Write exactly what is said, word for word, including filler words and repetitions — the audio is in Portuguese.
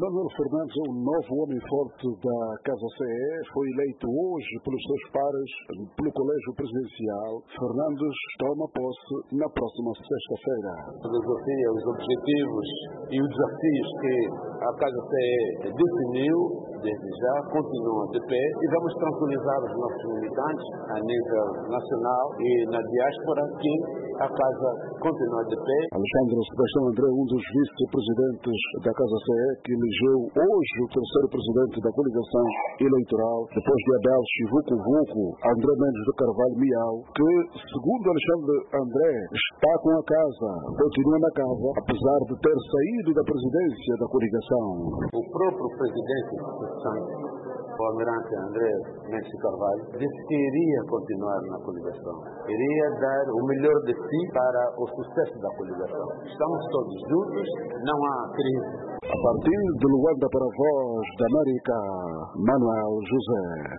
Manuel Fernandes é o novo homem forte da Casa C E, foi eleito hoje pelos seus pares pelo Colégio Presidencial. Fernandes toma posse na próxima sexta-feira. A filosofia, os objetivos e os desafios que a Casa C E definiu desde já continuam de pé e vamos tranquilizar os nossos militantes a nível nacional e na diáspora que a Casa continua de pé. Alexandre Sebastião André, um dos vice-presidentes da Casa C E, que elegeu hoje o terceiro presidente da coligação eleitoral, depois de Adelso Vucu Vucu, André Mendes do Carvalho Miau, que, segundo Alexandre André, está com a Casa, continua na Casa, apesar de ter saído da presidência da coligação. O próprio presidente o almirante André Mendes do Carvalho disse que iria continuar na coligação, iria dar o melhor de si para o sucesso da coligação. Estamos todos juntos, não há crise. A partir de Luanda para a Voz da América, Manuel José.